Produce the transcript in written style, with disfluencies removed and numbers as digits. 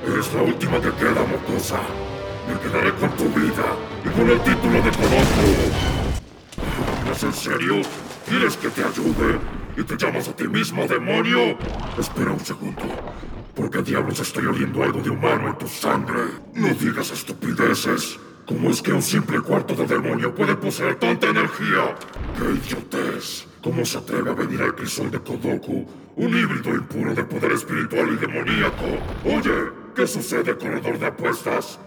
Eres la última que queda, mocosa. Me quedaré con tu vida y con el título de Kodoku. ¿Es en serio? ¿Quieres que te ayude? ¿Y te llamas a ti mismo demonio? Espera un segundo. ¿Por qué diablos estoy oliendo algo de humano en tu sangre? No digas estupideces. ¿Cómo es que un simple cuarto de demonio puede poseer tanta energía? ¡Qué idiotez! ¿Cómo se atreve a venir al crisol de Kodoku? Un híbrido impuro de poder espiritual y demoníaco. Oye, ¿qué sucede, corredor de apuestas?